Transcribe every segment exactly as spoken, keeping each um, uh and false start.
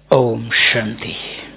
ओम शांति।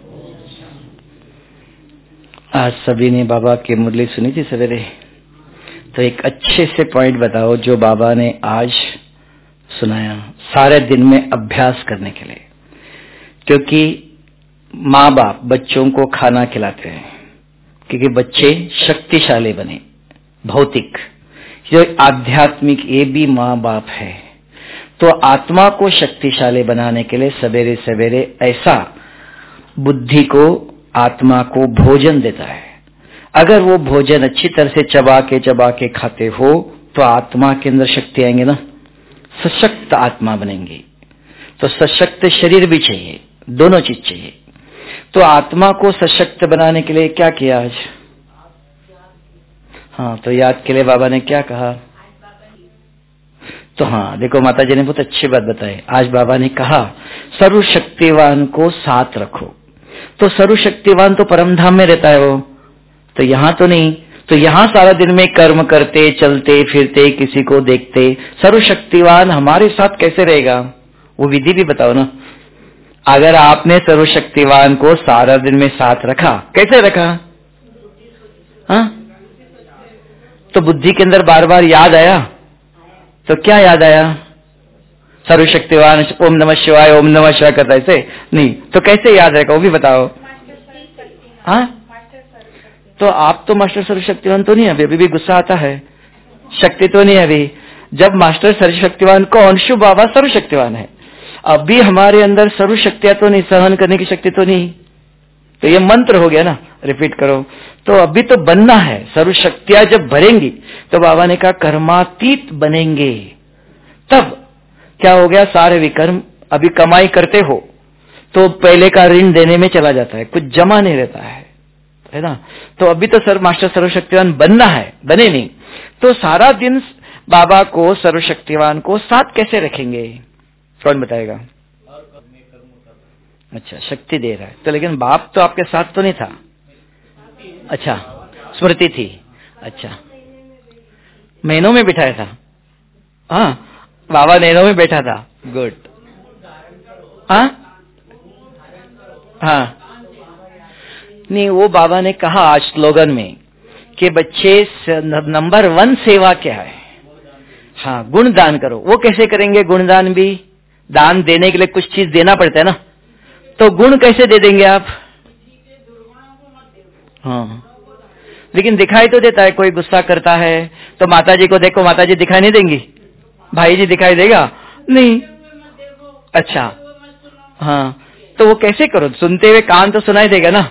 आज सभी ने बाबा की मुरली सुनी थी सवेरे, तो एक अच्छे से पॉइंट बताओ जो बाबा ने आज सुनाया सारे दिन में अभ्यास करने के लिए। क्योंकि माँ बाप बच्चों को खाना खिलाते हैं क्योंकि बच्चे शक्तिशाली बने, भौतिक जो आध्यात्मिक ये भी माँ बाप है। तो आत्मा को शक्तिशाली बनाने के लिए सवेरे सवेरे ऐसा बुद्धि को, आत्मा को भोजन देता है। अगर वो भोजन अच्छी तरह से चबा के चबा के खाते हो तो आत्मा के अंदर शक्ति आएंगे ना, सशक्त आत्मा बनेंगी। तो सशक्त शरीर भी चाहिए, दोनों चीज चाहिए। तो आत्मा को सशक्त बनाने के लिए क्या किया आज? हाँ, तो याद के लिए बाबा ने क्या कहा? तो हाँ देखो, माता जी ने बहुत अच्छी बात बताई। आज बाबा ने कहा सर्वशक्तिवान को साथ रखो। तो सर्वशक्तिवान तो परमधाम में रहता है वो, तो यहाँ तो नहीं। तो यहाँ सारा दिन में कर्म करते, चलते फिरते, किसी को देखते, सर्वशक्तिवान हमारे साथ कैसे रहेगा? वो विधि भी बताओ ना। अगर आपने सर्वशक्तिवान को सारा दिन में साथ रखा, कैसे रखा? हाँ, तो बुद्धि के अंदर बार बार याद आया। तो क्या याद आया? सर्वशक्तिवान ओम नमः शिवाय, ओम नमः शिवाय करता ऐसे नहीं, तो कैसे याद रहेगा वो भी बताओ। हाँ, तो आप तो मास्टर सर्वशक्तिवान तो नहीं है अभी, अभी भी गुस्सा आता है, शक्ति तो नहीं है अभी। जब मास्टर सर्वशक्तिवान कौन? शिव बाबा सर्वशक्तिवान है। अभी हमारे अंदर सर्वशक्तियां तो नहीं, सहन करने की शक्ति तो नहीं। तो ये मंत्र हो गया ना, रिपीट करो। तो अभी तो बनना है। सर्वशक्तियां जब भरेंगी तो बाबा ने कहा कर्मातीत बनेंगे। तब क्या हो गया? सारे विकर्म। अभी कमाई करते हो तो पहले का ऋण देने में चला जाता है, कुछ जमा नहीं रहता है, है ना। तो अभी तो सर मास्टर सर्वशक्तिवान बनना है, बने नहीं। तो सारा दिन बाबा को, सर्वशक्तिवान को साथ कैसे रखेंगे? कौन बताएगा? अच्छा, शक्ति दे रहा है तो, लेकिन बाप तो आपके साथ तो नहीं था। अच्छा, स्मृति थी। अच्छा, महीनों में बिठाया था। हाँ, बाबा नैनों में बैठा था। गुड। हाँ हाँ, नहीं, वो बाबा ने कहा आज स्लोगन में कि बच्चे नंबर वन सेवा क्या है? हाँ, गुण दान करो। वो कैसे करेंगे गुणदान? भी दान देने के लिए कुछ चीज देना पड़ता है ना, तो गुण कैसे दे देंगे आप? हाँ, लेकिन दिखाई तो देता है। कोई गुस्सा करता है तो माता जी को देखो, माता जी दिखाई नहीं देंगी, भाई जी दिखाई देगा नहीं। अच्छा, हाँ, तो वो कैसे करो? सुनते हुए कान तो सुनाई देगा ना।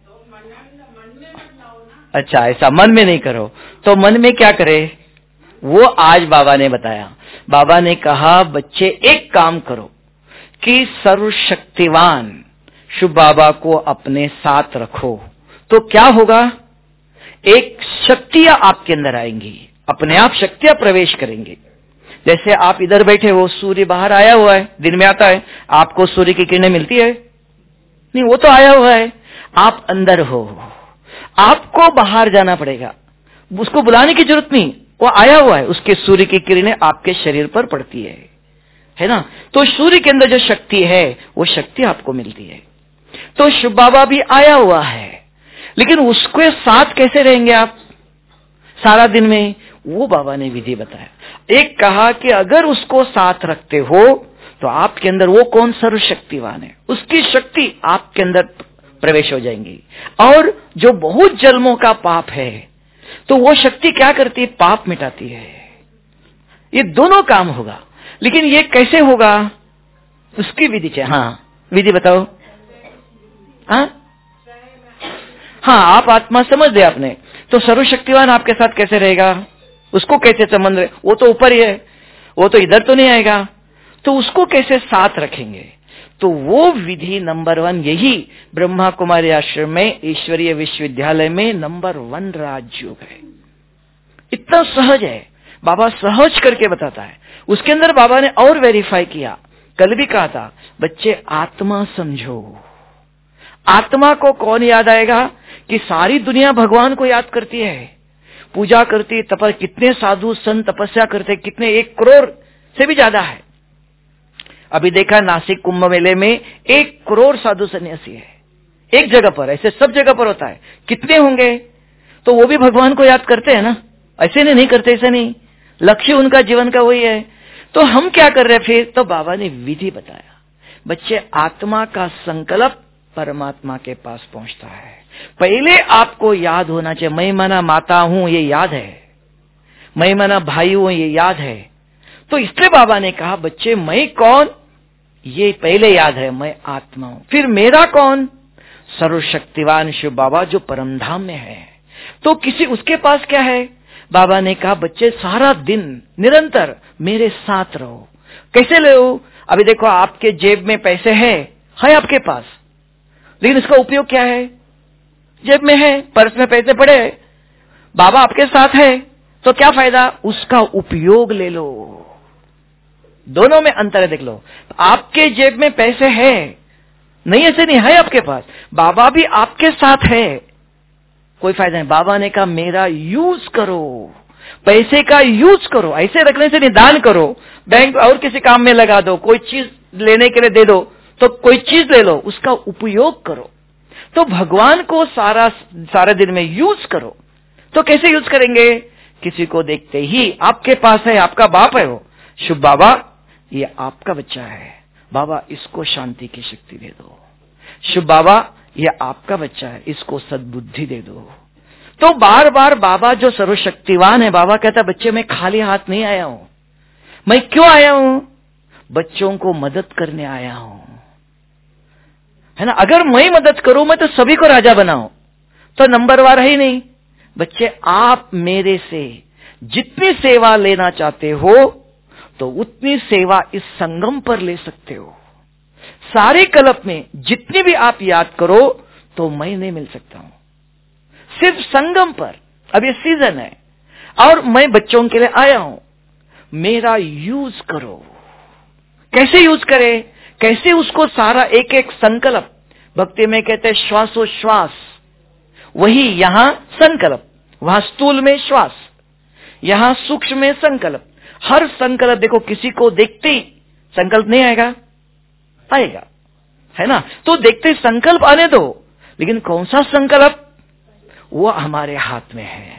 अच्छा, ऐसा मन में नहीं करो। तो मन में क्या करे? वो आज बाबा ने बताया। बाबा ने कहा बच्चे एक काम करो कि सर्वशक्तिवान शिव बाबा को अपने साथ रखो। तो क्या होगा? एक शक्तियां आपके अंदर आएंगी, अपने आप शक्तियां प्रवेश करेंगी। जैसे आप इधर बैठे हो, सूर्य बाहर आया हुआ है, दिन में आता है, आपको सूर्य की किरणें मिलती है? नहीं, वो तो आया हुआ है। आप अंदर हो, आपको बाहर जाना पड़ेगा, उसको बुलाने की जरूरत नहीं, वो आया हुआ है। उसके सूर्य की किरणें आपके शरीर पर पड़ती है, है ना। तो सूर्य के अंदर जो शक्ति है वो शक्ति आपको मिलती है। तो शिव बाबा भी आया हुआ है, लेकिन उसके साथ कैसे रहेंगे आप सारा दिन में? वो बाबा ने विधि बताया। एक कहा कि अगर उसको साथ रखते हो तो आपके अंदर वो कौन सर्वशक्तिवान है, उसकी शक्ति आपके अंदर प्रवेश हो जाएंगी। और जो बहुत जन्मों का पाप है तो वो शक्ति क्या करती है? पाप मिटाती है। ये दोनों काम होगा, लेकिन ये कैसे होगा? उसकी विधि चाहिए। हाँ, विधि बताओ। हाँ हाँ, आप आत्मा समझ दे आपने, तो सर्वशक्तिवान आपके साथ कैसे रहेगा? उसको कैसे संबंध रहे? वो तो ऊपर ही है, वो तो इधर तो नहीं आएगा। तो उसको कैसे साथ रखेंगे? तो वो विधि नंबर वन, यही ब्रह्मा कुमारी आश्रम में, ईश्वरीय विश्वविद्यालय में नंबर वन राजयोग है। इतना सहज है, बाबा सहज करके बताता है। उसके अंदर बाबा ने और वेरीफाई किया। कल भी कहा था बच्चे आत्मा समझो। आत्मा को कौन याद आएगा? कि सारी दुनिया भगवान को याद करती है, पूजा करती, तप, कितने साधु संत तपस्या करते, कितने, एक करोड़ से भी ज्यादा है। अभी देखा नासिक कुंभ मेले में एक करोड़ साधु सन्यासी है एक जगह पर, ऐसे सब जगह पर होता है। कितने होंगे? तो वो भी भगवान को याद करते हैं ना, ऐसे नहीं, नहीं करते, ऐसे नहीं, लक्ष्य उनका जीवन का वही है। तो हम क्या कर रहे फिर? तो बाबा ने विधि बताया। बच्चे, आत्मा का संकल्प परमात्मा के पास पहुंचता है। पहले आपको याद होना चाहिए, मैं मना माता हूं, ये याद है, मैं मना भाई हूं, ये याद है। तो इसलिए बाबा ने कहा बच्चे, मैं कौन ये पहले याद है, मैं आत्मा हूं। फिर मेरा कौन? सर्वशक्तिवान शिव बाबा जो परमधाम में है। तो किसी उसके पास क्या है? बाबा ने कहा बच्चे, सारा दिन निरंतर मेरे साथ रहो। कैसे लो? अभी देखो, आपके जेब में पैसे है, है आपके पास, लेकिन इसका उपयोग क्या है? जेब में है, पर्स में पैसे पड़े, बाबा आपके साथ है, तो क्या फायदा? उसका उपयोग ले लो। दोनों में अंतर है, देख लो। आपके जेब में पैसे है नहीं, ऐसे नहीं है आपके पास, बाबा भी आपके साथ है, कोई फायदा नहीं। बाबा ने कहा मेरा यूज करो, पैसे का यूज करो, ऐसे रखने से नहीं, दान करो, बैंक और किसी काम में लगा दो, कोई चीज लेने के लिए दे दो, तो कोई चीज ले लो, उसका उपयोग करो। तो भगवान को सारा सारे दिन में यूज करो। तो कैसे यूज करेंगे? किसी को देखते ही, आपके पास है, आपका बाप है वो, शुभ बाबा ये आपका बच्चा है, बाबा इसको शांति की शक्ति दे दो। शुभ बाबा ये आपका बच्चा है, इसको सद्बुद्धि दे दो। तो बार बार बाबा जो सर्वशक्तिवान है, बाबा कहता है बच्चे मैं खाली हाथ नहीं आया हूं। मैं क्यों आया हूं? बच्चों को मदद करने आया हूं, है ना। अगर मैं मदद करूं, मैं तो सभी को राजा बनाऊं, तो नंबरवार है ही नहीं। बच्चे, आप मेरे से जितनी सेवा लेना चाहते हो तो उतनी सेवा इस संगम पर ले सकते हो। सारे कल्प में जितनी भी आप याद करो तो मैं नहीं मिल सकता हूं, सिर्फ संगम पर। अब ये सीजन है और मैं बच्चों के लिए आया हूं, मेरा यूज करो। कैसे यूज करे? कैसे उसको सारा एक एक संकल्प, भक्ति में कहते हैं श्वासोश्वास, वही यहां संकल्प, वहां स्थूल में श्वास, यहां सूक्ष्म में संकल्प। हर संकल्प देखो, किसी को देखते ही संकल्प नहीं आएगा, आएगा, है ना। तो देखते संकल्प आने दो, लेकिन कौन सा संकल्प, वो हमारे हाथ में है।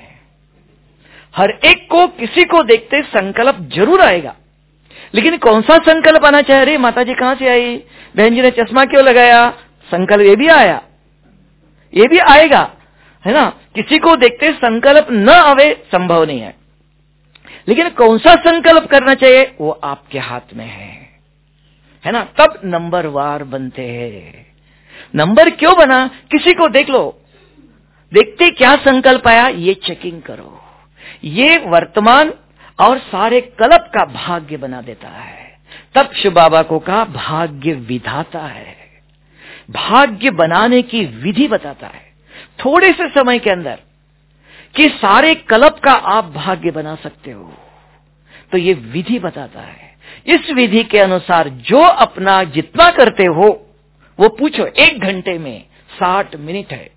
हर एक को, किसी को देखते संकल्प जरूर आएगा, लेकिन कौन सा संकल्प आना चाहिए? अरे माता जी कहां से आई, बहन जी ने चश्मा क्यों लगाया, संकल्प ये भी आया, ये भी आएगा, है ना। किसी को देखते संकल्प न आवे संभव नहीं है, लेकिन कौन सा संकल्प करना चाहिए वो आपके हाथ में है, है ना। तब नंबर वार बनते हैं। नंबर क्यों बना? किसी को देख लो, देखते क्या संकल्प आया, ये चेकिंग करो। ये वर्तमान और सारे कल्प का भाग्य बना देता है। तब शिव बाबा को कहा भाग्य विधाता है, भाग्य बनाने की विधि बताता है थोड़े से समय के अंदर, कि सारे कल्प का आप भाग्य बना सकते हो। तो ये विधि बताता है। इस विधि के अनुसार जो अपना जितना करते हो वो पूछो। एक घंटे में साठ मिनट है,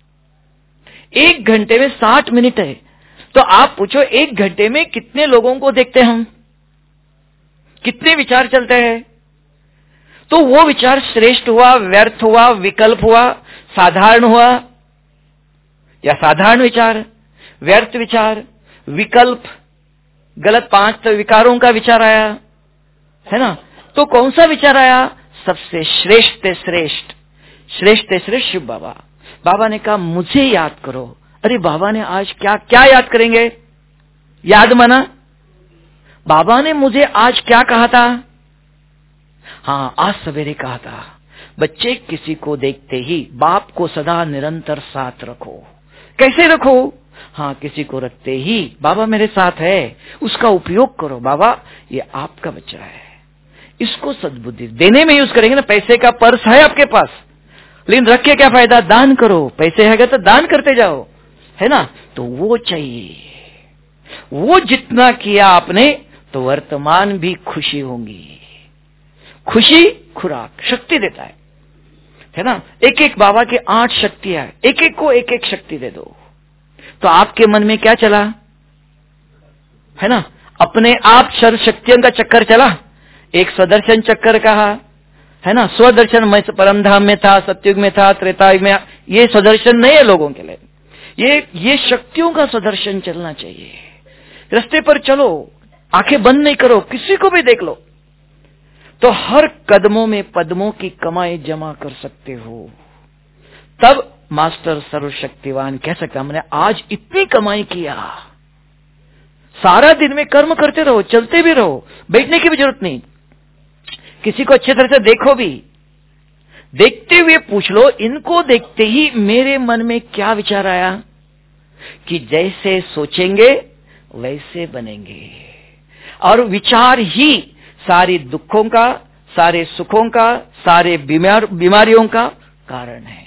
एक घंटे में साठ मिनट है, तो आप पूछो एक घंटे में कितने लोगों को देखते हैं हम, कितने विचार चलते हैं। तो वो विचार श्रेष्ठ हुआ, व्यर्थ हुआ, विकल्प हुआ, साधारण हुआ, या साधारण विचार, व्यर्थ विचार, विकल्प, गलत पांच तो विकारों का विचार आया, है ना। तो कौन सा विचार आया? सबसे श्रेष्ठ श्रेष्ठ श्रेष्ठ श्रेष्ठ शिव बाबा। बाबा ने कहा मुझे याद करो। अरे बाबा ने आज क्या क्या याद करेंगे? याद माना, बाबा ने मुझे आज क्या कहा था? हाँ, आज सवेरे कहा था बच्चे किसी को देखते ही बाप को सदा निरंतर साथ रखो। कैसे रखो? हाँ, किसी को रखते ही बाबा मेरे साथ है, उसका उपयोग करो। बाबा ये आपका बच्चा है, इसको सद्बुद्धि देने में यूज करेंगे ना। पैसे का पर्स है आपके पास, लेकिन रख के क्या फायदा? दान करो। पैसे है तो दान करते जाओ, है ना। तो वो चाहिए, वो जितना किया आपने तो वर्तमान भी खुशी होंगी। खुशी खुराक शक्ति देता है, है ना। एक एक बाबा के आठ शक्तियां, एक एक को एक एक शक्ति दे दो। तो आपके मन में क्या चला, है ना? अपने आप सर्व शक्तियों का चक्कर चला। एक स्वदर्शन चक्कर कहा, है ना, स्वदर्शन में परम धाम में था, सत्युग में था, त्रेतायुग में। ये स्वदर्शन नहीं है लोगों के लिए, ये ये शक्तियों का स्वदर्शन चलना चाहिए। रास्ते पर चलो, आंखें बंद नहीं करो, किसी को भी देख लो तो हर कदमों में पद्मों की कमाई जमा कर सकते हो। तब मास्टर सर्वशक्तिवान कह सकता, हमने आज इतनी कमाई किया। सारा दिन में कर्म करते रहो, चलते भी रहो, बैठने की भी जरूरत नहीं। किसी को अच्छे तरह से देखो भी, देखते हुए पूछ लो, इनको देखते ही मेरे मन में क्या विचार आया कि जैसे सोचेंगे वैसे बनेंगे। और विचार ही सारी दुखों का, सारे सुखों का, सारे बीमार बीमारियों का कारण है।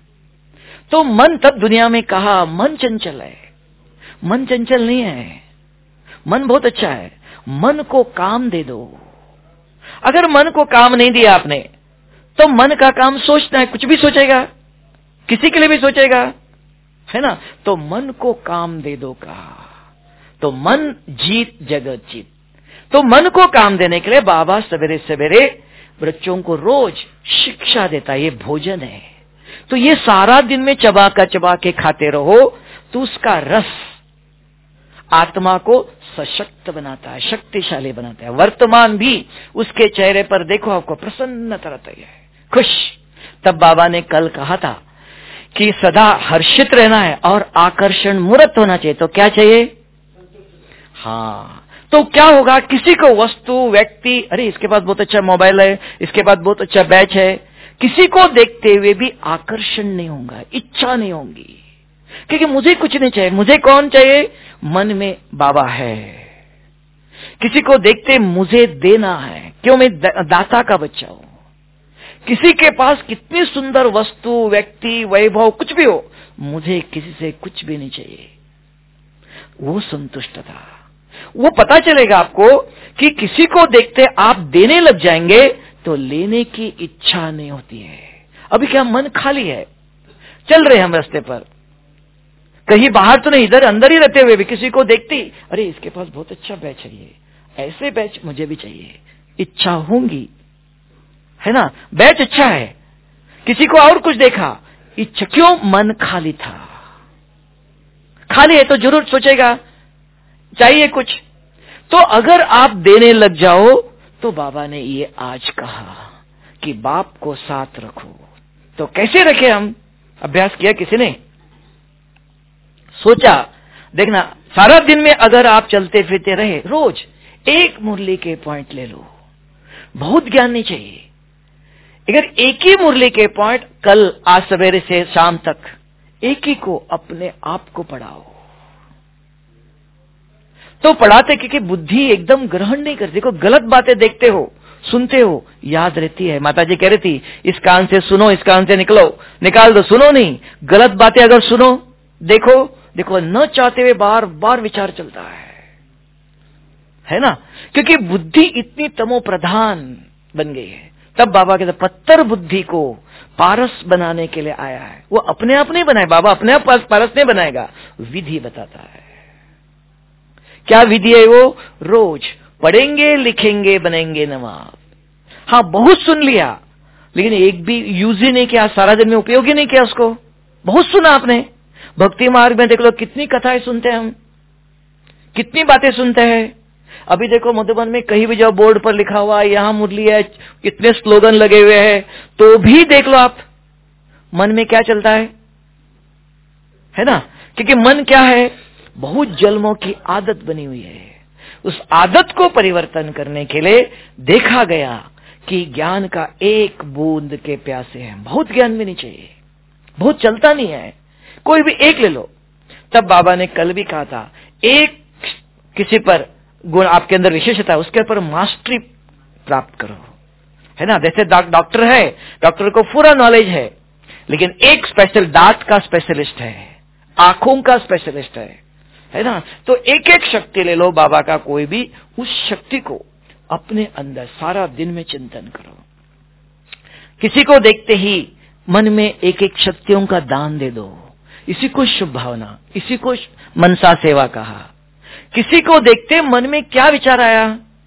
तो मन, तब दुनिया में कहा मन चंचल है। मन चंचल नहीं है, मन बहुत अच्छा है। मन को काम दे दो। अगर मन को काम नहीं दिया आपने तो मन का काम सोचना है, कुछ भी सोचेगा, किसी के लिए भी सोचेगा, है ना। तो मन को काम दे दो कहा, तो मन जीत जगत जीत। तो मन को काम देने के लिए बाबा सवेरे सवेरे बच्चों को रोज शिक्षा देता है, ये भोजन है। तो ये सारा दिन में चबा का चबा के खाते रहो तो उसका रस आत्मा को सशक्त बनाता है, शक्तिशाली बनाता है। वर्तमान भी उसके चेहरे पर देखो, आपको प्रसन्नता रहती है, खुश। तब बाबा ने कल कहा था कि सदा हर्षित रहना है और आकर्षण मूर्त होना चाहिए। तो क्या चाहिए? हाँ, तो क्या होगा? किसी को वस्तु, व्यक्ति, अरे इसके पास बहुत अच्छा मोबाइल है, इसके पास बहुत अच्छा बैच है, किसी को देखते हुए भी आकर्षण नहीं होगा, इच्छा नहीं होगी, क्योंकि मुझे कुछ नहीं चाहिए। मुझे कौन चाहिए? मन में बाबा है। किसी को देखते मुझे देना है, क्यों? मैं दाता का बच्चा हूं। किसी के पास कितनी सुंदर वस्तु, व्यक्ति, वैभव, कुछ भी हो, मुझे किसी से कुछ भी नहीं चाहिए। वो संतुष्ट था। वो पता चलेगा आपको कि किसी को देखते आप देने लग जाएंगे तो लेने की इच्छा नहीं होती है। अभी क्या मन खाली है, चल रहे हम रास्ते पर, कहीं बाहर तो नहीं, इधर अंदर ही रहते हुए भी किसी को देखती, अरे इसके पास बहुत अच्छा बैच है, ये ऐसे बैच मुझे भी चाहिए, इच्छा होंगी, है ना। बैच अच्छा है, किसी को और कुछ देखा, इच्छा, क्यों? मन खाली था। खाली है तो जरूर सोचेगा चाहिए कुछ। तो अगर आप देने लग जाओ तो बाबा ने ये आज कहा कि बाप को साथ रखो। तो कैसे रखे? हम अभ्यास किया किसी ने? सोचा, देखना, सारा दिन में अगर आप चलते फिरते रहे, रोज एक मुरली के पॉइंट ले लो, बहुत ज्ञान नहीं चाहिए। अगर एक ही मुरली के पॉइंट कल, आज सवेरे से शाम तक एक ही को अपने आप को पढ़ाओ, तो पढ़ाते क्योंकि बुद्धि एकदम ग्रहण नहीं करती। देखो, गलत बातें देखते हो, सुनते हो, याद रहती है। माता जी कह रही थी, इस कान से सुनो, इस कान से निकलो, निकाल दो, सुनो नहीं। गलत बातें अगर सुनो, देखो देखो न चाहते हुए बार बार विचार चलता है, है ना, क्योंकि बुद्धि इतनी तमो प्रधान बन गई है। तब बाबा कहते पत्थर बुद्धि को पारस बनाने के लिए आया है। वो अपने आप नहीं बनाए, बाबा अपने आप पारस नहीं बनाएगा, विधि बताता है। क्या विधि है वो? रोज पढ़ेंगे, लिखेंगे, बनेंगे नवाब। हाँ, बहुत सुन लिया लेकिन एक भी यूज ही नहीं किया, सारा दिन में उपयोग ही नहीं किया उसको। बहुत सुना आपने, भक्ति मार्ग में देख लो कितनी कथाएं सुनते हैं हम, कितनी बातें सुनते हैं। अभी देखो मधुबन में कहीं भी जाओ, बोर्ड पर लिखा हुआ है यहां मुरली है, कितने स्लोगन लगे हुए हैं, तो भी देख लो आप मन में क्या चलता है, है ना। क्योंकि मन क्या है? बहुत जन्मों की आदत बनी हुई है। उस आदत को परिवर्तन करने के लिए देखा गया कि ज्ञान का एक बूंद के प्यासे हैं। बहुत ज्ञान भी नहीं चाहिए, बहुत चलता नहीं है, कोई भी एक ले लो। तब बाबा ने कल भी कहा था, एक किसी पर गुण आपके अंदर विशेषता है, उसके ऊपर मास्टरी प्राप्त करो, है ना। जैसे डॉक्टर है, डॉक्टर को पूरा नॉलेज है, लेकिन एक स्पेशल दांत का स्पेशलिस्ट है, आंखों का स्पेशलिस्ट है, है ना। तो एक एक शक्ति ले लो बाबा का, कोई भी, उस शक्ति को अपने अंदर सारा दिन में चिंतन करो। किसी को देखते ही मन में एक एक शक्तियों का दान दे दो, इसी को शुभ भावना, इसी को मनसा सेवा कहा। किसी को देखते मन में क्या विचार आया,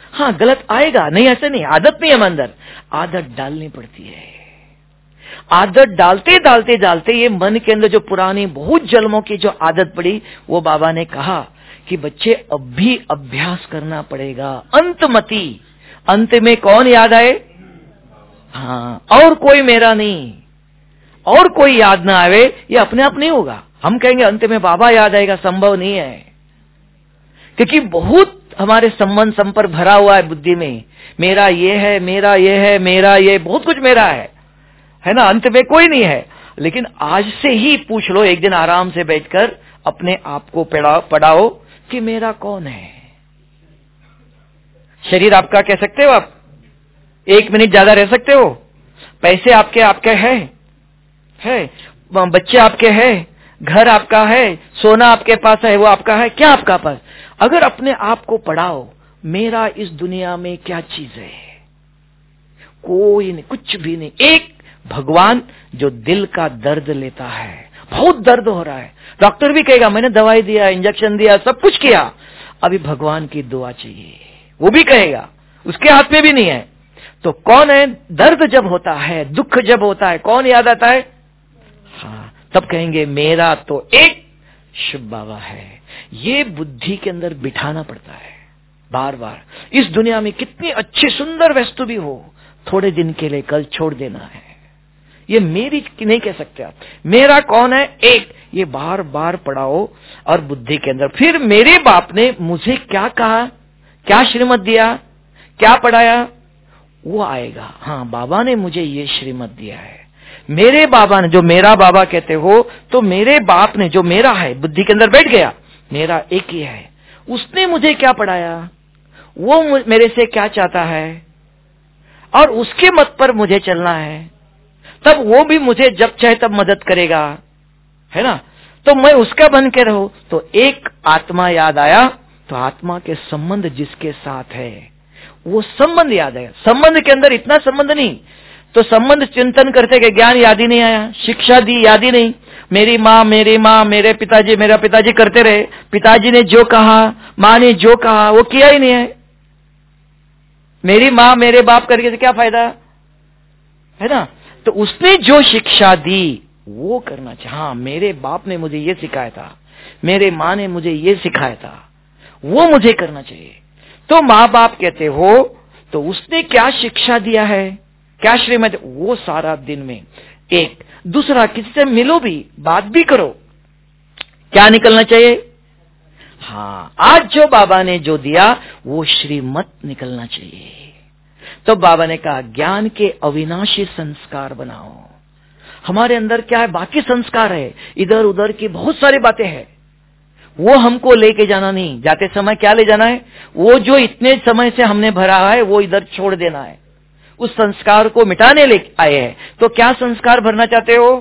हाँ गलत आएगा, नहीं ऐसे नहीं, आदत नहीं है अंदर, आदत डालनी पड़ती है। आदत डालते डालते डालते ये मन के अंदर जो पुरानी बहुत जन्मों की जो आदत पड़ी, वो बाबा ने कहा कि बच्चे अब भी अभ्यास करना पड़ेगा। अंतमति, अंत में कौन याद आए? हाँ, और कोई मेरा नहीं, और कोई याद ना आवे, ये अपने आप नहीं होगा। हम कहेंगे अंत में बाबा याद आएगा, संभव नहीं है, क्योंकि बहुत हमारे संबंध संपर्क भरा हुआ है बुद्धि में। मेरा ये है, मेरा ये है, मेरा ये, बहुत कुछ मेरा है, है ना, अंत में कोई नहीं है। लेकिन आज से ही पूछ लो, एक दिन आराम से बैठकर अपने आप को पढ़ाओ पढ़ाओ कि मेरा कौन है। शरीर आपका कह सकते हो आप? एक मिनट ज्यादा रह सकते हो? पैसे आपके आपके है, है, बच्चे आपके हैं, घर आपका है, सोना आपके पास है, वो आपका है, क्या आपका पास? अगर अपने आप को पढ़ाओ, मेरा इस दुनिया में क्या चीज है? कोई नहीं, कुछ भी नहीं। एक भगवान जो दिल का दर्द लेता है, बहुत दर्द हो रहा है, डॉक्टर भी कहेगा मैंने दवाई दिया, इंजेक्शन दिया, सब कुछ किया, अभी भगवान की दुआ चाहिए, वो भी कहेगा, उसके हाथ में भी नहीं है। तो कौन है? दर्द जब होता है, दुख जब होता है, कौन याद आता है? हाँ, तब कहेंगे मेरा तो एक शिव बाबा है। ये बुद्धि के अंदर बिठाना पड़ता है बार बार। इस दुनिया में कितनी अच्छी सुंदर वस्तु भी हो, थोड़े दिन के लिए कल छोड़ देना है। ये मेरी नहीं कह सकते आप, मेरा कौन है? एक, ये बार बार पढ़ाओ और बुद्धि के अंदर। फिर मेरे बाप ने मुझे क्या कहा, क्या श्रीमत दिया, क्या पढ़ाया, वो आएगा। हाँ, बाबा ने मुझे ये श्रीमत दिया है। मेरे बाबा ने, जो मेरा बाबा कहते हो, तो मेरे बाप ने जो मेरा है, बुद्धि के अंदर बैठ गया, मेरा एक ही है, उसने मुझे क्या पढ़ाया, वो मेरे से क्या चाहता है, और उसके मत पर मुझे चलना है, तब वो भी मुझे जब चाहे तब मदद करेगा, है ना। तो मैं उसका बन के रहूं। तो एक आत्मा याद आया, तो आत्मा के संबंध जिसके साथ है वो संबंध याद आया। संबंध के अंदर इतना संबंध नहीं, तो संबंध चिंतन करते गए, ज्ञान याद ही नहीं आया, शिक्षा दी याद ही नहीं। मेरी माँ मेरी माँ, मेरे पिताजी मेरा पिताजी करते रहे, पिताजी ने जो कहा, माँ ने जो कहा, वो किया ही नहीं है। मेरी माँ मेरे बाप करके क्या फायदा, है ना। तो उसने जो शिक्षा दी वो करना चाहिए। हाँ, मेरे बाप ने मुझे ये सिखाया था, मेरे माँ ने मुझे ये सिखाया था, वो मुझे करना चाहिए। तो माँ बाप कहते हो, तो उसने क्या शिक्षा दिया है, क्या श्रीमत, वो सारा दिन में। एक दूसरा, किसी से मिलो भी, बात भी करो, क्या निकलना चाहिए? हाँ, आज जो बाबा ने जो दिया वो श्रीमत निकलना चाहिए। तो बाबा ने कहा ज्ञान के अविनाशी संस्कार बनाओ। हमारे अंदर क्या है, बाकी संस्कार है, इधर उधर की बहुत सारी बातें हैं, वो हमको लेके जाना नहीं। जाते समय क्या ले जाना है, वो जो इतने समय से हमने भरा है वो इधर छोड़ देना है, उस संस्कार को मिटाने ले आए हैं। तो क्या संस्कार भरना चाहते हो,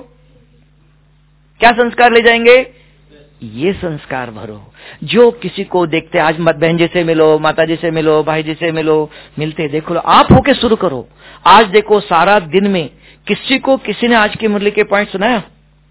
क्या संस्कार ले जाएंगे? ये संस्कार भरो। जो किसी को देखते, आज मत बहन जी से मिलो, माता जी से मिलो, भाई जी से मिलो, मिलते देखो लो, आप होके शुरू करो। आज देखो सारा दिन में किसी को किसी ने आज की मुरली के पॉइंट सुनाया?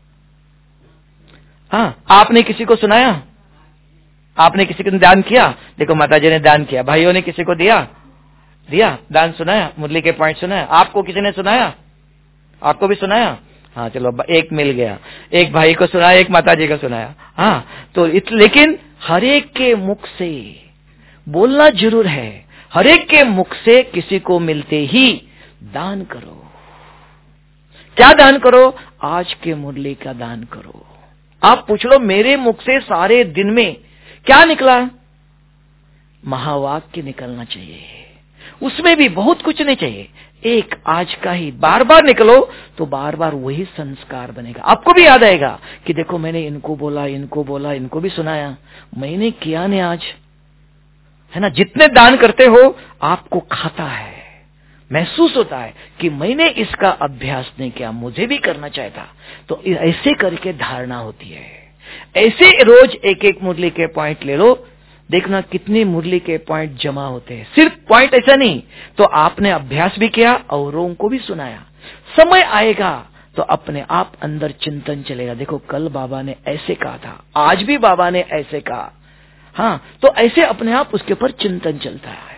हाँ, आपने किसी को सुनाया? आपने किसी को दान किया? देखो माता जी ने दान किया, भाइयों ने किसी को दिया दिया दान सुनाया, मुरली के पॉइंट सुनाया। आपको किसी ने सुनाया? आपको भी सुनाया? हाँ, चलो एक मिल गया, एक भाई को सुनाया, एक माता जी को सुनाया। हाँ, तो इत, लेकिन हरेक के मुख से बोलना जरूर है, हरेक के मुख से किसी को मिलते ही दान करो। क्या दान करो? आज के मुरली का दान करो। आप पूछ लो, मेरे मुख से सारे दिन में क्या निकला? महावाक्य निकलना चाहिए, उसमें भी बहुत कुछ नहीं चाहिए, एक आज का ही बार बार निकलो, तो बार बार वही संस्कार बनेगा। आपको भी याद आएगा कि देखो मैंने इनको बोला, इनको बोला, इनको भी सुनाया, मैंने किया नहीं आज, है ना। जितने दान करते हो आपको खाता है, महसूस होता है कि मैंने इसका अभ्यास नहीं किया, मुझे भी करना चाहिए था। तो ऐसे करके धारणा होती है। ऐसे रोज एक एक मुरली के पॉइंट ले लो, देखना कितनी मुरली के पॉइंट जमा होते हैं। सिर्फ पॉइंट ऐसा नहीं, तो आपने अभ्यास भी किया, औरों को भी सुनाया। समय आएगा तो अपने आप अंदर चिंतन चलेगा, देखो कल बाबा ने ऐसे कहा था, आज भी बाबा ने ऐसे कहा। हाँ, तो ऐसे अपने आप उसके ऊपर चिंतन चलता है।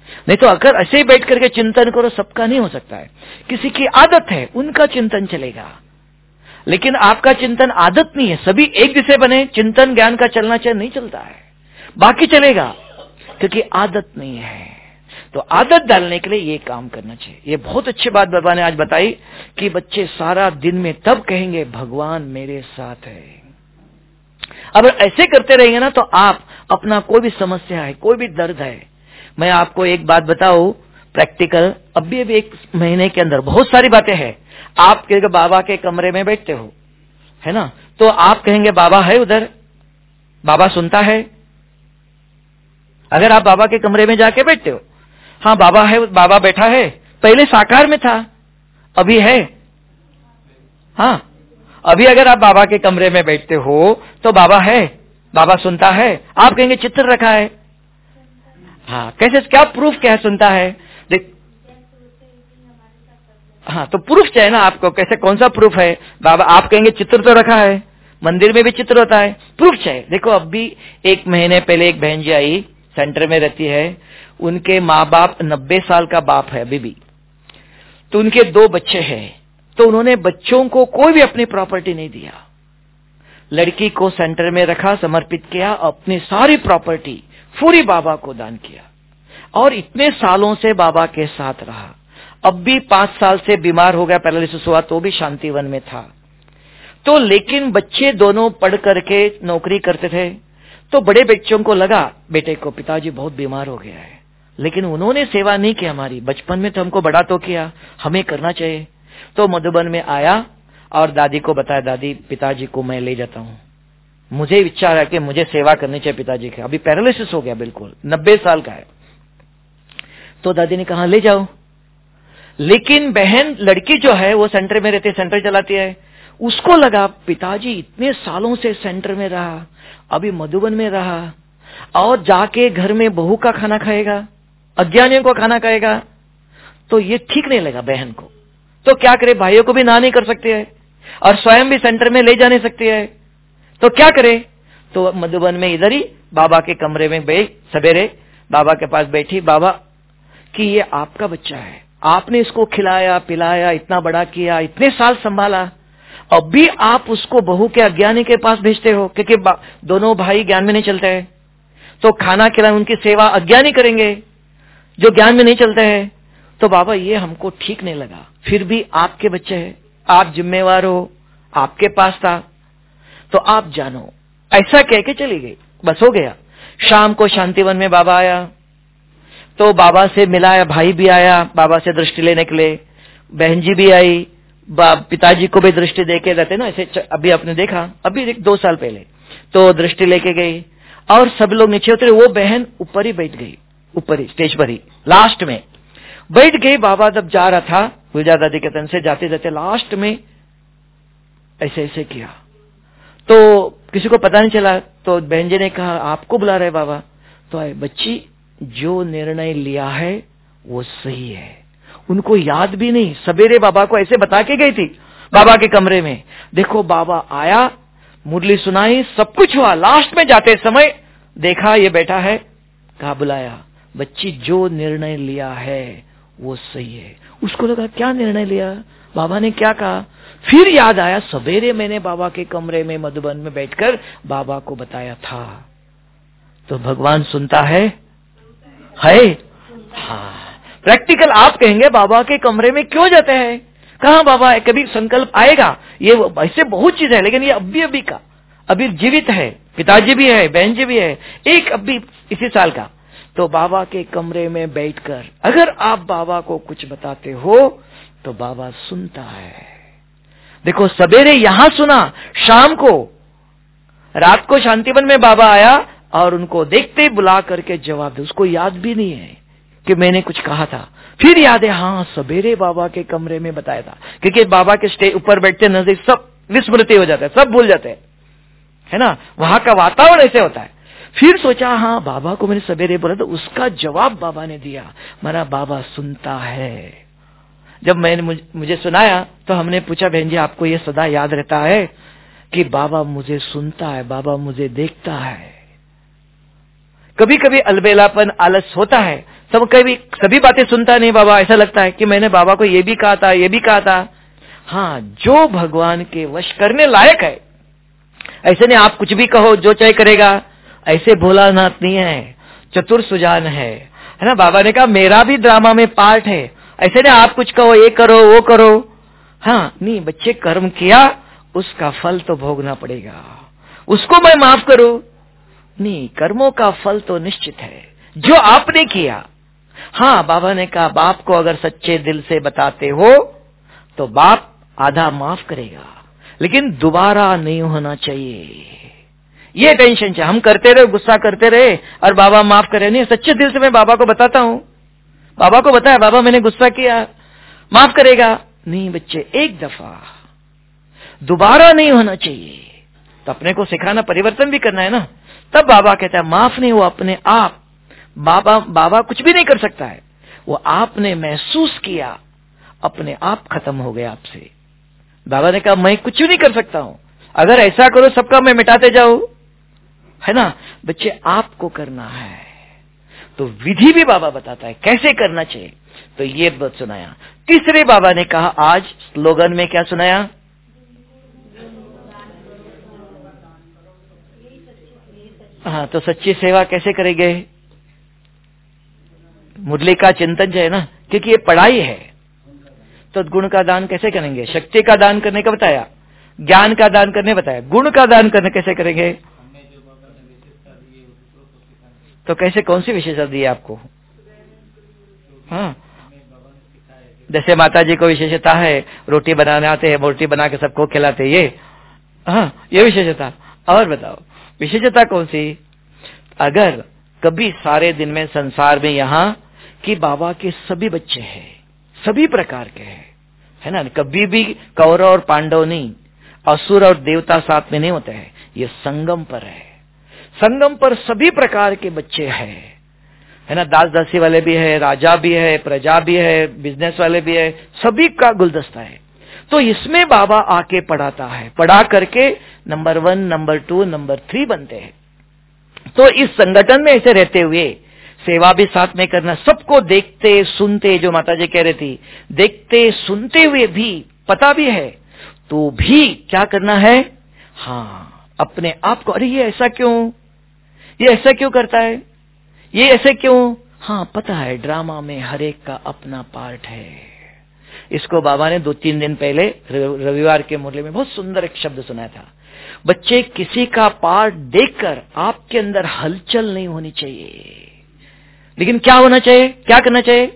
नहीं तो अगर ऐसे ही बैठ करके चिंतन करो, सबका नहीं हो सकता है। किसी की आदत है, उनका चिंतन चलेगा, लेकिन आपका चिंतन आदत नहीं है। सभी एक जैसे बने, चिंतन ज्ञान का चलना चाहिए, नहीं चलता है, बाकी चलेगा, क्योंकि आदत नहीं है। तो आदत डालने के लिए ये काम करना चाहिए। ये बहुत अच्छी बात बाबा ने आज बताई कि बच्चे सारा दिन में तब कहेंगे भगवान मेरे साथ है। अब ऐसे करते रहेंगे ना, तो आप अपना कोई भी समस्या है, कोई भी दर्द है, मैं आपको एक बात बताऊं प्रैक्टिकल, अभी अभी एक महीने के अंदर बहुत सारी बातें हैं। आप कहेंगे बाबा के कमरे में बैठते हो, है ना, तो आप कहेंगे बाबा है उधर, बाबा सुनता है। अगर आप बाबा के कमरे में जाके बैठते हो, हाँ बाबा है, बाबा बैठा है, पहले साकार में था, अभी है, हाँ अभी अगर आप बाबा के कमरे में बैठते हो तो बाबा है, बाबा सुनता है। आप कहेंगे चित्र रखा है, हाँ कैसे, क्या प्रूफ, क्या सुनता है, देख, हाँ तो प्रूफ चाहिए ना आपको, कैसे, कौन सा प्रूफ है। बाबा आप कहेंगे चित्र तो रखा है, मंदिर में भी चित्र होता है, प्रूफ चाहिए। देखो अभी एक महीने पहले एक बहन जी आई, सेंटर में रहती है, उनके माँ बाप नब्बे साल का बाप है अभी भी, तो उनके दो बच्चे हैं, तो उन्होंने बच्चों को कोई भी अपनी प्रॉपर्टी नहीं दिया, लड़की को सेंटर में रखा, समर्पित किया, अपनी सारी प्रॉपर्टी पूरी बाबा को दान किया, और इतने सालों से बाबा के साथ रहा। अब भी पांच साल से बीमार हो गया, पैरालिसिस हुआ, तो भी शांतिवन में था। तो लेकिन बच्चे दोनों पढ़ करके नौकरी करते थे, तो बड़े बच्चों को लगा बेटे को पिताजी बहुत बीमार हो गया है, लेकिन उन्होंने सेवा नहीं की हमारी, बचपन में तो हमको बड़ा तो किया, हमें करना चाहिए। तो मधुबन में आया और दादी को बताया, दादी पिताजी को मैं ले जाता हूँ, मुझे इच्छा है कि मुझे सेवा करनी चाहिए पिताजी की, अभी पैरालिसिस हो गया बिल्कुल, नब्बे साल का है। तो दादी ने कहा ले जाओ। लेकिन बहन लड़की जो है वो सेंटर में रहती, सेंटर चलाती है, उसको लगा पिताजी इतने सालों से सेंटर में रहा, अभी मधुबन में रहा, और जाके घर में बहू का खाना खाएगा, अज्ञानियों को खाना खाएगा, तो ये ठीक नहीं लगा बहन को। तो क्या करे, भाइयों को भी ना नहीं कर सकती है, और स्वयं भी सेंटर में ले जा नहीं सकती है, तो क्या करे। तो मधुबन में इधर ही बाबा के कमरे में बैठ, सवेरे बाबा के पास बैठी, बाबा कि ये आपका बच्चा है, आपने इसको खिलाया पिलाया, इतना बड़ा किया, इतने साल संभाला, अब भी आप उसको बहू के अज्ञानी के पास भेजते हो, क्योंकि दोनों भाई ज्ञान में नहीं चलते हैं, तो खाना खिलाए, उनकी सेवा अज्ञानी करेंगे जो ज्ञान में नहीं चलते हैं। तो बाबा ये हमको ठीक नहीं लगा, फिर भी आपके बच्चे हैं, आप जिम्मेवार हो, आपके पास था, तो आप जानो। ऐसा कह के चली गई, बस हो गया। शाम को शांतिवन में बाबा आया, तो बाबा से मिलाया, भाई भी आया बाबा से दृष्टि लेने के लिए, बहन जी भी आई, पिताजी को भी दृष्टि देके रहते ना ऐसे, अभी आपने देखा, अभी एक दो साल पहले, तो दृष्टि लेके गई, और सब लोग नीचे उतरे, वो बहन ऊपर ही बैठ गई, ऊपर ही स्टेज पर ही लास्ट में बैठ गई। बाबा जब जा रहा था गुलजार दादी के तन से, जाते जाते लास्ट में ऐसे ऐसे किया, तो किसी को पता नहीं चला, तो बहन जी ने कहा आपको बुला रहे बाबा। तो आए, बच्ची जो निर्णय लिया है वो सही है, उनको याद भी नहीं, सवेरे बाबा को ऐसे बता के गई थी बाबा के कमरे में, देखो बाबा आया, मुरली सुनाई, सब कुछ हुआ, लास्ट में जाते समय देखा ये बैठा है, कहा बुलाया, बच्ची जो निर्णय लिया है वो सही है। उसको लगा क्या निर्णय लिया, बाबा ने क्या कहा, फिर याद आया सवेरे मैंने बाबा के कमरे में मधुबन में बैठकर बाबा को बताया था। तो भगवान सुनता है, है? हाँ, प्रैक्टिकल आप कहेंगे बाबा के कमरे में क्यों जाते हैं, कहाँ बाबा है, कभी संकल्प आएगा, ये ऐसे बहुत चीज है, लेकिन ये अभी अभी का, अभी जीवित है, पिताजी भी है, बहन जी भी है, एक अभी इसी साल का। तो बाबा के कमरे में बैठकर अगर आप बाबा को कुछ बताते हो तो बाबा सुनता है। देखो सवेरे यहां सुना, शाम को, रात को शांतिवन में बाबा आया और उनको देखते ही बुला करके जवाब दे, उसको याद भी नहीं है कि मैंने कुछ कहा था, फिर याद है हाँ सवेरे बाबा के कमरे में बताया था, क्योंकि बाबा के स्टेज ऊपर बैठते नजदीक सब विस्मृति हो जाता है, सब भूल जाते हैं, है ना, वहां का वातावरण ऐसे होता है। फिर सोचा हाँ बाबा को मैंने सवेरे बोला, तो उसका जवाब बाबा ने दिया, मेरा बाबा सुनता है। जब मैंने मुझ, मुझे सुनाया तो हमने पूछा बहन जी आपको ये सदा याद रहता है कि बाबा मुझे सुनता है, बाबा मुझे देखता है। कभी कभी अलबेलापन आलस होता है, सब कभी सभी बातें सुनता नहीं बाबा, ऐसा लगता है कि मैंने बाबा को ये भी कहा था, ये भी कहा था। हाँ, जो भगवान के वश करने लायक है, ऐसे नहीं आप कुछ भी कहो जो चाहे करेगा, ऐसे भोलानाथ नहीं है, चतुर सुजान है, है ना। बाबा ने कहा मेरा भी ड्रामा में पार्ट है, ऐसे नहीं आप कुछ कहो, ये करो वो करो। हाँ नहीं, बच्चे कर्म किया उसका फल तो भोगना पड़ेगा, उसको मैं माफ करूं नहीं, कर्मों का फल तो निश्चित है जो आपने किया। हाँ, बाबा ने कहा बाप को अगर सच्चे दिल से बताते हो तो बाप आधा माफ करेगा, लेकिन दोबारा नहीं होना चाहिए। ये टेंशन है, हम करते रहे, गुस्सा करते रहे और बाबा माफ करे नहीं। सच्चे दिल से मैं बाबा को बताता हूं, बाबा को बताया बाबा मैंने गुस्सा किया, माफ करेगा नहीं। बच्चे एक दफा, दोबारा नहीं होना चाहिए। तो अपने को सिखाना, परिवर्तन भी करना है ना। तब बाबा कहता है माफ नहीं, वो अपने आप, बाबा बाबा कुछ भी नहीं कर सकता है, वो आपने महसूस किया, अपने आप खत्म हो गया आपसे। बाबा ने कहा मैं कुछ नहीं कर सकता हूं, अगर ऐसा करो सबका मैं मिटाते जाऊं, है ना। बच्चे आपको करना है, तो विधि भी बाबा बताता है कैसे करना चाहिए। तो ये बात सुनाया। तीसरे बाबा ने कहा आज स्लोगन में क्या सुनाया, हाँ, तो सच्ची सेवा कैसे करेंगे, मुरली का चिंतन जो है ना, क्योंकि ये पढ़ाई है। तो गुण का दान कैसे करेंगे, शक्ति का दान करने का बताया, ज्ञान का दान करने बताया, गुण का दान करने कैसे करेंगे। तो कैसे, कौन सी विशेषता दी है आपको। हाँ, जैसे माता जी को विशेषता है रोटी बनाने आते हैं, रोटी बना के सबको खिलाते, ये हाँ ये विशेषता। और बताओ विशेषता कौन सी। अगर कभी सारे दिन में संसार में यहाँ कि बाबा के सभी बच्चे हैं, सभी प्रकार के हैं, है ना, कभी भी कौरव और पांडव नहीं, असुर और देवता साथ में नहीं होते हैं, ये संगम पर है। संगम पर सभी प्रकार के बच्चे हैं, है ना, दास दासी वाले भी है, राजा भी है, प्रजा भी है, बिजनेस वाले भी है, सभी का गुलदस्ता है। तो इसमें बाबा आके पढ़ाता है, पढ़ा करके number one, number two, number three बनते हैं। तो इस संगठन में ऐसे रहते हुए सेवा भी साथ में करना, सबको देखते सुनते, जो माता जी कह रही थी, देखते सुनते हुए भी पता भी है तो भी क्या करना है। हाँ, अपने आप को, अरे ये ऐसा क्यों, ये ऐसा क्यों करता है, ये ऐसे क्यों। हाँ पता है, ड्रामा में हर एक का अपना पार्ट है। इसको बाबा ने दो तीन दिन पहले रविवार के मुरली में बहुत सुंदर एक शब्द सुनाया था। बच्चे, किसी का पार्ट देखकर आपके अंदर हलचल नहीं होनी चाहिए, लेकिन क्या होना चाहिए, क्या करना चाहिए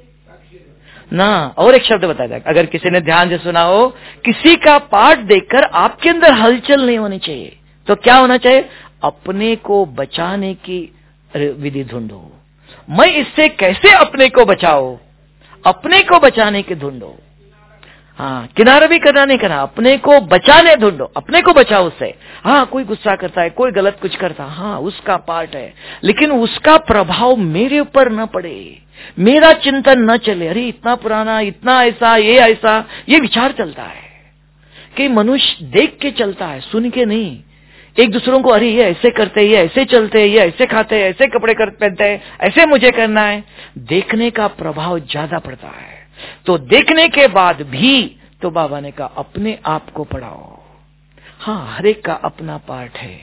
ना। और एक शब्द बताया था, अगर किसी ने ध्यान से सुना हो, किसी का पार्ट देखकर आपके अंदर हलचल नहीं होनी चाहिए, तो क्या होना चाहिए, अपने को बचाने की विधि ढूंढो। मैं इससे कैसे अपने को बचाओ, अपने को बचाने की ढूंढो। हाँ, किनारा भी करना नहीं करना, अपने को बचाने ढूंढो, अपने को बचाओ उससे। हाँ, कोई गुस्सा करता है, कोई गलत कुछ करता, हाँ उसका पार्ट है, लेकिन उसका प्रभाव मेरे ऊपर न पड़े, मेरा चिंतन न चले। अरे इतना पुराना, इतना ऐसा, ये ऐसा, ये विचार चलता है कि मनुष्य देख के चलता है, सुन के नहीं। एक दूसरों को, अरे ये ऐसे करते, ये ऐसे चलते, ये ऐसे खाते, ऐसे कपड़े कर पहनते हैं, ऐसे मुझे करना है। देखने का प्रभाव ज्यादा पड़ता है। तो देखने के बाद भी तो बाबा ने कहा अपने आप को पढ़ाओ। हाँ, हर एक का अपना पार्ट है,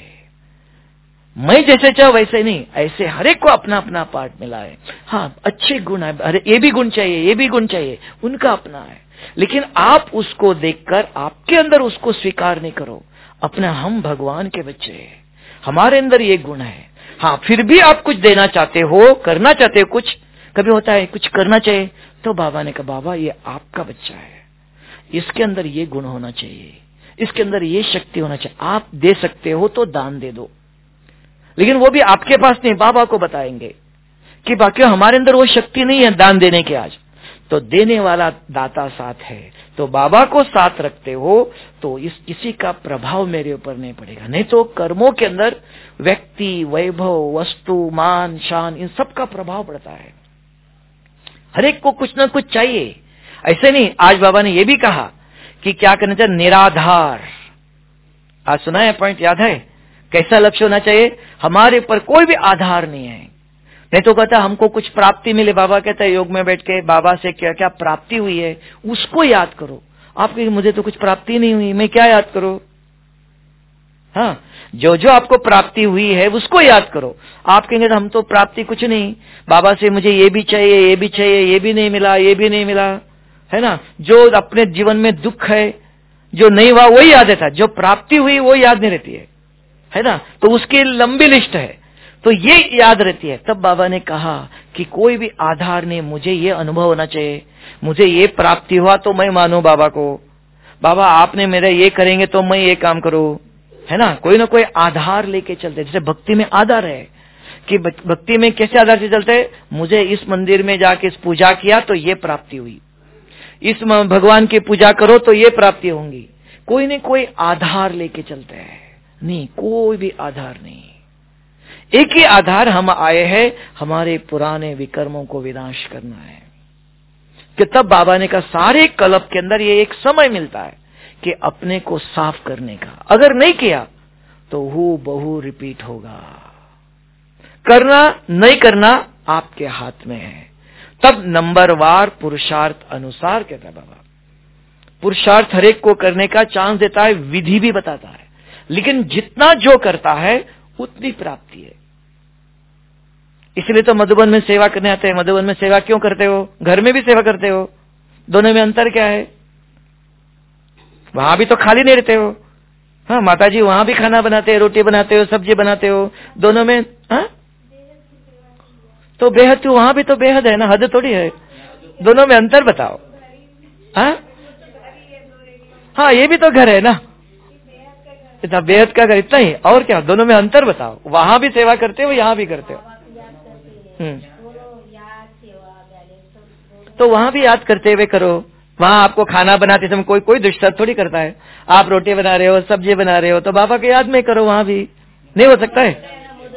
मैं जैसे चाहूं वैसे नहीं, ऐसे हर एक को अपना अपना पार्ट मिला है। हाँ, अच्छे गुण है, अरे ये भी गुण चाहिए, ये भी गुण चाहिए, उनका अपना है, लेकिन आप उसको देखकर आपके अंदर उसको स्वीकार नहीं करो। अपना, हम भगवान के बच्चे हैं, हमारे अंदर ये गुण है। हाँ, फिर भी आप कुछ देना चाहते हो, करना चाहते हो, कुछ कभी होता है कुछ करना चाहिए, तो बाबा ने कहा बाबा ये आपका बच्चा है, इसके अंदर ये गुण होना चाहिए, इसके अंदर ये शक्ति होना चाहिए, आप दे सकते हो तो दान दे दो, लेकिन वो भी आपके पास नहीं, बाबा को बताएंगे कि बाकी हमारे अंदर वो शक्ति नहीं है दान देने के। आज तो देने वाला दाता साथ है, तो बाबा को साथ रखते हो तो इस किसी का प्रभाव मेरे ऊपर नहीं पड़ेगा। नहीं तो कर्मों के अंदर व्यक्ति, वैभव, वस्तु, मान, शान, इन सब का प्रभाव पड़ता है। हर एक को कुछ ना कुछ चाहिए, ऐसे नहीं। आज बाबा ने यह भी कहा कि क्या करना चाहिए, निराधार। आज सुना है पॉइंट, याद है कैसा लक्ष्य होना चाहिए, हमारे ऊपर कोई भी आधार नहीं है, नहीं तो कहता हमको कुछ प्राप्ति मिले, बाबा कहता है योग में बैठ के बाबा से क्या क्या प्राप्ति हुई है उसको याद करो। आप कहेंगे मुझे तो कुछ प्राप्ति नहीं हुई, मैं क्या याद करूं? हाँ, जो जो आपको प्राप्ति हुई है उसको याद करो। आप कहेंगे हम तो प्राप्ति कुछ नहीं, बाबा से मुझे ये भी चाहिए, ये भी चाहिए, ये भी नहीं मिला, ये भी नहीं मिला, है ना। जो अपने जीवन में दुख है, जो नहीं हुआ वही याद रहता है, जो प्राप्ति हुई वो याद नहीं रहती है, है ना। तो उसकी लंबी लिस्ट है, तो ये याद रहती है। तब बाबा ने कहा कि कोई भी आधार नहीं, मुझे ये अनुभव होना चाहिए, मुझे ये प्राप्ति हुआ तो मैं मानू बाबा को, बाबा आपने मेरा ये करेंगे तो मैं ये काम करूं, है ना। कोई ना कोई आधार लेके चलते। जैसे भक्ति में आधार है कि भक्ति में कैसे आधार से चलते, मुझे इस मंदिर में जाके इस पूजा किया तो ये प्राप्ति हुई, इस भगवान की पूजा करो तो ये प्राप्ति होंगी। कोई न कोई आधार लेके चलते हैं। नहीं, कोई भी आधार नहीं। एक ही आधार, हम आए हैं हमारे पुराने विकर्मों को विनाश करना है। कि तब बाबा ने कहा सारे कल्प के अंदर ये एक समय मिलता है कि अपने को साफ करने का। अगर नहीं किया तो हु बहु रिपीट होगा। करना नहीं करना आपके हाथ में है। तब नंबरवार पुरुषार्थ अनुसार कहता है बाबा, पुरुषार्थ हरेक को करने का चांस देता है, विधि भी बताता है, लेकिन जितना जो करता है उतनी प्राप्ति है। इसलिए तो मधुबन में सेवा करने आते हैं। मधुबन में सेवा क्यों करते हो? घर में भी सेवा करते हो, दोनों में अंतर क्या है? वहां भी तो खाली नहीं रहते हो। हाँ, माता जी वहां भी खाना बनाते हो, रोटी बनाते हो, सब्जी बनाते हो, दोनों में हाँ तो बेहद, तो वहां भी तो बेहद है ना, हद थोड़ी है। दोनों में अंतर बताओ। हाँ हाँ, ये भी तो घर है ना, इतना बेहद का घर, इतना ही, और क्या? दोनों में अंतर बताओ। वहां भी सेवा करते हो, यहाँ भी करते हो। हम्म, तो वहां भी याद करते हुए करो। वहां आपको खाना बनाते समय कोई कोई डिस्टर्ब थोड़ी करता है। आप रोटी बना रहे हो, सब्जी बना रहे हो, तो बाबा के याद में करो। वहां भी नहीं हो सकता है?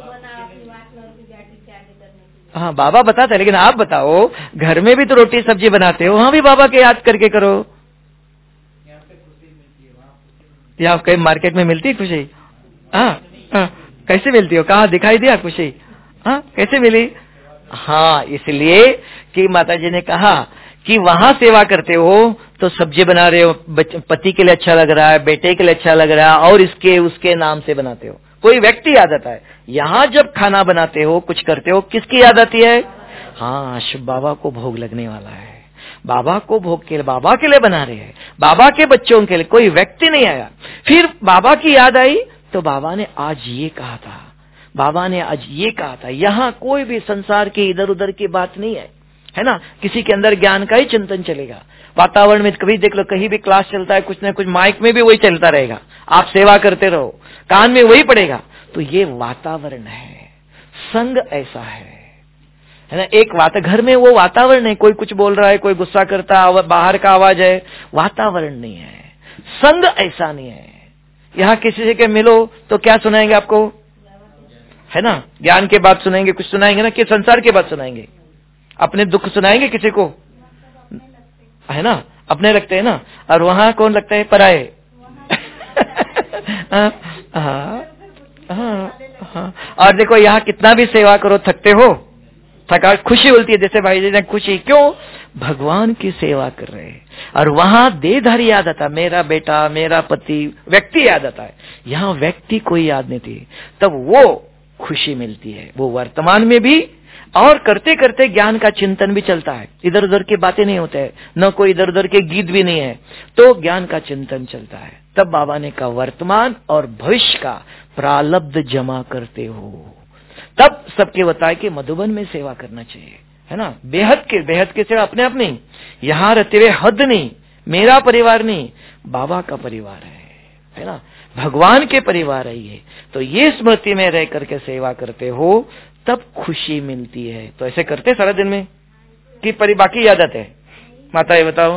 हाँ, बाबा बताते हैं, लेकिन आप बताओ, घर में भी तो रोटी सब्जी बनाते हो, वहां भी बाबा के याद करके करो। यहाँ कहीं मार्केट में मिलती है खुशी? हाँ हाँ, कैसे मिलती हो? कहाँ दिखाई दिया खुशी? हाँ, कैसे मिली? हाँ, इसलिए कि माता जी ने कहा कि वहां सेवा करते हो तो सब्जी बना रहे हो, पति के लिए अच्छा लग रहा है, बेटे के लिए अच्छा लग रहा है, और इसके उसके नाम से बनाते हो, कोई व्यक्ति याद आता है। यहाँ जब खाना बनाते हो, कुछ करते हो, किसकी याद आती है? हाँ, शिव बाबा को भोग लगने वाला है, बाबा को भोग के लिए, बाबा के लिए बना रहे हैं, बाबा के बच्चों के लिए। कोई व्यक्ति नहीं आया। फिर बाबा की याद आई तो बाबा ने आज ये कहा था, बाबा ने आज ये कहा था। यहाँ कोई भी संसार की इधर उधर की बात नहीं है, है ना। किसी के अंदर ज्ञान का ही चिंतन चलेगा। वातावरण में कभी देख लो, कहीं भी क्लास चलता है, कुछ न कुछ माइक में भी वही चलता रहेगा। आप सेवा करते रहो, कान में वही पड़ेगा। तो ये वातावरण है, संग ऐसा है, है ना। एक बात, घर में वो वातावरण है, कोई कुछ बोल रहा है, कोई गुस्सा करता है, बाहर का आवाज है, वातावरण नहीं है। संग ऐसा नहीं है। यहाँ किसी से के मिलो तो क्या सुनाएंगे आपको? है ना, ज्ञान के बात सुनाएंगे, कुछ सुनाएंगे ना, कि संसार के बात सुनाएंगे? अपने दुख सुनाएंगे किसी को? है ना, अपने लगते हैं ना। और वहां कौन लगता है? पराये। हाँ हाँ हाँ। और देखो, यहाँ कितना भी सेवा करो थकते हो, थका, खुशी होती है। जैसे भाई जी ने खुशी, क्यों? भगवान की सेवा कर रहे हैं। और वहां देहधारी याद आता, मेरा बेटा, मेरा पति, व्यक्ति याद आता है। यहाँ व्यक्ति कोई याद नहीं थी, तब वो खुशी मिलती है। वो वर्तमान में भी, और करते करते ज्ञान का चिंतन भी चलता है। इधर उधर की बातें नहीं होते हैं, न कोई इधर उधर के गीत भी नहीं है, तो ज्ञान का चिंतन चलता है। तब बाबा ने कहा वर्तमान और भविष्य का प्रारब्ध जमा करते हो। तब सबके बताया कि मधुबन में सेवा करना चाहिए, है ना। बेहद के बेहद की सेवा अपने आप नहीं, यहाँ रहते हुए हद नहीं, मेरा परिवार नहीं, बाबा का परिवार है, है ना, भगवान के परिवार है ये। तो ये स्मृति में रह करके सेवा करते हो, तब खुशी मिलती है। तो ऐसे करते सारा दिन में कि परि बाकी याद आते हैं? माता ये बताओ,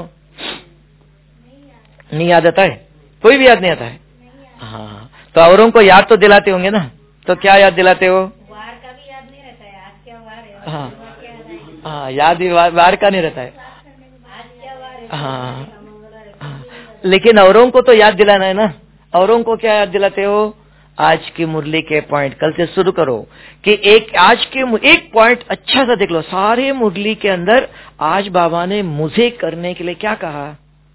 नहीं याद आता है? कोई भी याद नहीं आता है? हाँ, तो औरों को याद तो दिलाते होंगे ना। तो क्या याद दिलाते हो? वार का भी याद नहीं रहता है, आज क्या वार है। हाँ हाँ, याद भी वार, वार का नहीं रहता है। आज क्या वार है। हाँ, लेकिन औरों को तो याद दिलाना है ना। औरों को क्या याद दिलाते हो? आज की मुरली के पॉइंट कल से शुरू करो कि एक आज के एक पॉइंट अच्छा सा देख लो। सारे मुरली के अंदर आज बाबा ने मुझे करने के लिए क्या कहा?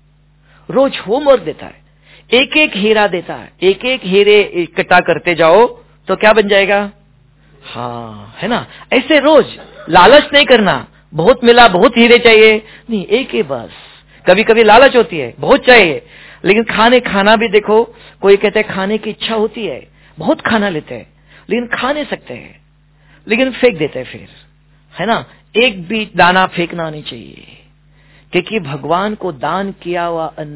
रोज होमवर्क देता है, एक एक हीरा देता है, एक एक हीरे इकट्ठा करते जाओ तो क्या बन जाएगा? हाँ, है ना। ऐसे रोज लालच नहीं करना, बहुत मिला बहुत हीरे चाहिए नहीं, एक ही बस। कभी कभी लालच होती है, बहुत चाहिए, लेकिन खाने खाना भी देखो, कोई कहते हैं खाने की इच्छा होती है, बहुत खाना लेते हैं लेकिन खा नहीं सकते हैं, लेकिन फेंक देते हैं फिर, है ना। एक भी दाना फेंकना नहीं चाहिए, क्योंकि भगवान को दान किया हुआ अन्न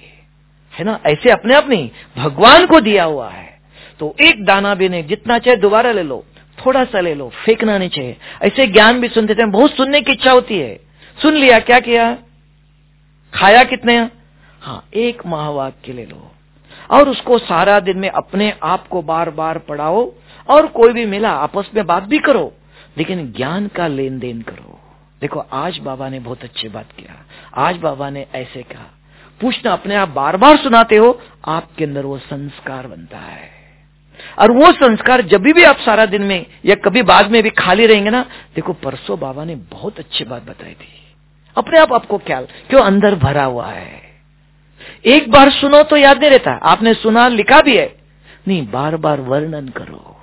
है ना। ऐसे अपने आप नहीं, भगवान को दिया हुआ है, तो एक दाना भी नहीं, जितना चाहे दोबारा ले लो, थोड़ा सा ले लो, फेंकना नहीं चाहिए। ऐसे ज्ञान भी सुनते थे, बहुत सुनने की इच्छा होती है, सुन लिया, क्या किया? खाया कितने? हाँ, एक महावाक्य ले लो और उसको सारा दिन में अपने आप को बार बार पढ़ाओ, और कोई भी मिला आपस में बात भी करो, लेकिन ज्ञान का लेन देन करो। देखो आज बाबा ने बहुत अच्छी बात किया, आज बाबा ने ऐसे कहा। पूछना, अपने आप बार बार सुनाते हो, आपके अंदर वो संस्कार बनता है, और वो संस्कार जब भी आप सारा दिन में या कभी बाद में भी खाली रहेंगे ना, देखो परसों बाबा ने बहुत अच्छी बात बताई थी, अपने आप आपको क्या क्यों अंदर भरा हुआ है। एक बार सुनो तो याद नहीं रहता, आपने सुना लिखा भी है नहीं, बार बार वर्णन करो,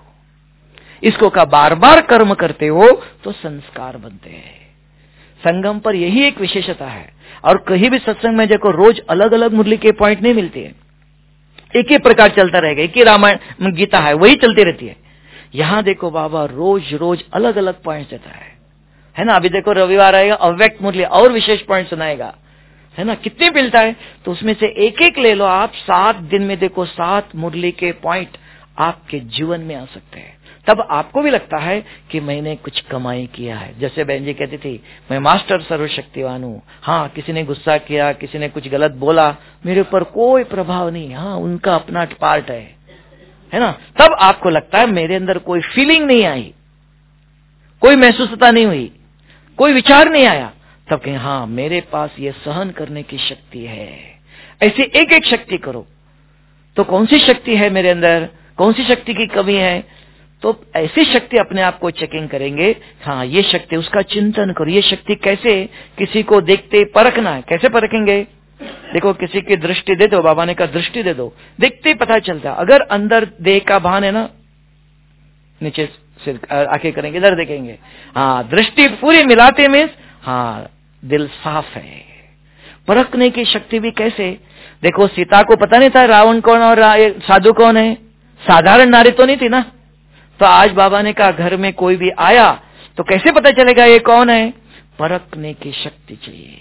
इसको का बार बार कर्म करते हो तो संस्कार बनते हैं। संगम पर यही एक विशेषता है, और कहीं भी सत्संग में देखो रोज अलग अलग मुरली के पॉइंट नहीं मिलते हैं, एक ही प्रकार चलता रहेगा, एक ही रामायण गीता है वही चलती रहती है। यहां देखो बाबा रोज रोज अलग अलग पॉइंट देता है, है ना। अभी देखो रविवार आएगा, अव्यक्त मुरली और विशेष पॉइंट सुनाएगा, है ना। कितने मिलता है, तो उसमें से एक एक ले लो आप। सात दिन में देखो सात मुरली के पॉइंट आपके जीवन में आ सकते हैं, तब आपको भी लगता है कि मैंने कुछ कमाई किया है। जैसे बहन जी कहती थी, मैं मास्टर सर्वशक्तिवान हूं। हाँ, किसी ने गुस्सा किया, किसी ने कुछ गलत बोला, मेरे ऊपर कोई प्रभाव नहीं, हाँ उनका अपना पार्ट है, है ना। तब आपको लगता है मेरे अंदर कोई फीलिंग नहीं आई, कोई महसूसता नहीं हुई, कोई विचार नहीं आया, तब कहें हाँ मेरे पास ये सहन करने की शक्ति है। ऐसे एक एक शक्ति करो, तो कौन सी शक्ति है मेरे अंदर, कौन सी शक्ति की कमी है, तो ऐसी शक्ति अपने आप को चेकिंग करेंगे। हाँ ये शक्ति, उसका चिंतन करो, ये शक्ति कैसे, किसी को देखते परखना है, कैसे परखेंगे? देखो किसी की दृष्टि दे दो, बाबा ने कहा दृष्टि दे दो, देखते ही पता चलता। अगर अंदर देह का भान है ना, नीचे सिर आंखें करेंगे, इधर देखेंगे, हाँ दृष्टि पूरी मिलाते में, हाँ दिल साफ है। परखने की शक्ति भी कैसे, देखो सीता को पता नहीं था रावण कौन और साधु कौन है, साधारण नारी तो नहीं थी ना। तो आज बाबा ने कहा घर में कोई भी आया तो कैसे पता चलेगा ये कौन है? परखने की शक्ति चाहिए,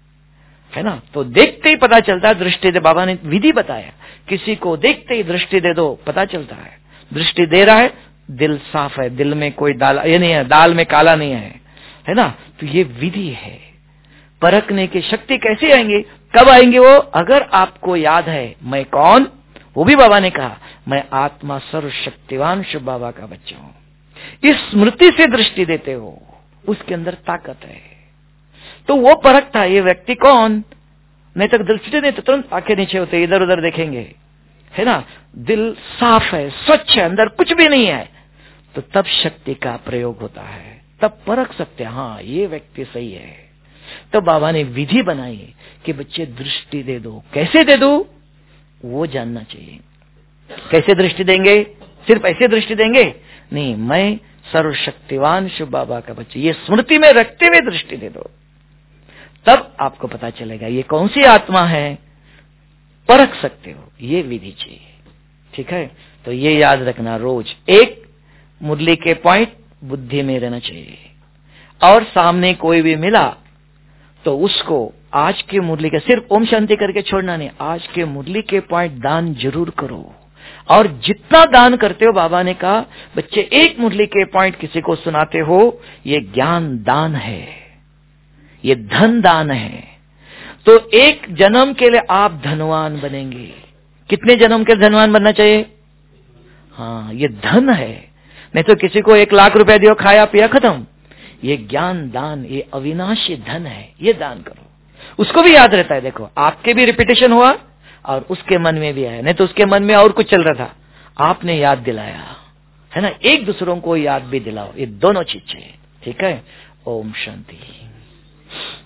है ना। तो देखते ही पता चलता है, दृष्टि दे, बाबा ने विधि बताया, किसी को देखते ही दृष्टि दे दो, पता चलता है दृष्टि दे रहा है, दिल साफ है, दिल में कोई दाल ये नहीं है, दाल में काला नहीं है, है ना। तो ये विधि है। परखने की शक्ति कैसे आएंगे, कब आएंगे वो? अगर आपको याद है मैं कौन, वो भी बाबा ने कहा मैं आत्मा सर्वशक्तिवान शिव बाबा का बच्चा हूं। इस स्मृति से दृष्टि देते हो, उसके अंदर ताकत है, तो वो परखता है ये व्यक्ति कौन। नहीं तक दृष्टि नहीं तो तुरंत आंखें नीचे होते, इधर उधर देखेंगे, है ना। दिल साफ है, स्वच्छ है, अंदर कुछ भी नहीं है, तो तब शक्ति का प्रयोग होता है, तब परख सकते हैं हाँ ये व्यक्ति सही है। तो बाबा ने विधि बनाई कि बच्चे दृष्टि दे दो, कैसे दे दो वो जानना चाहिए। कैसे दृष्टि देंगे? सिर्फ ऐसे दृष्टि देंगे नहीं, मैं सर्वशक्तिवान शिव बाबा का बच्चा, ये स्मृति में रखते हुए दृष्टि दे दो, तब आपको पता चलेगा ये कौन सी आत्मा है, परख सकते हो, ये विधि चाहिए। ठीक है, तो ये याद रखना, रोज एक मुरली के पॉइंट बुद्धि में रहना चाहिए, और सामने कोई भी मिला तो उसको आज के मुरली के सिर्फ ओम शांति करके छोड़ना नहीं, आज के मुरली के पॉइंट दान जरूर करो। और जितना दान करते हो, बाबा ने कहा बच्चे एक मुरली के पॉइंट किसी को सुनाते हो, ये ज्ञान दान है, ये धन दान है। तो एक जन्म के लिए आप धनवान बनेंगे। कितने जन्म के धनवान बनना चाहिए? हाँ ये धन है, नहीं तो किसी को एक लाख रुपया दियो, खाया पिया खत्म। ये ज्ञान दान, ये अविनाशी धन है, ये दान करो। उसको भी याद रहता है, देखो आपके भी रिपीटेशन हुआ और उसके मन में भी आया, नहीं तो उसके मन में और कुछ चल रहा था, आपने याद दिलाया, है ना, एक दूसरों को याद भी दिलाओ, ये दोनों चीजें। ठीक है, ओम शांति।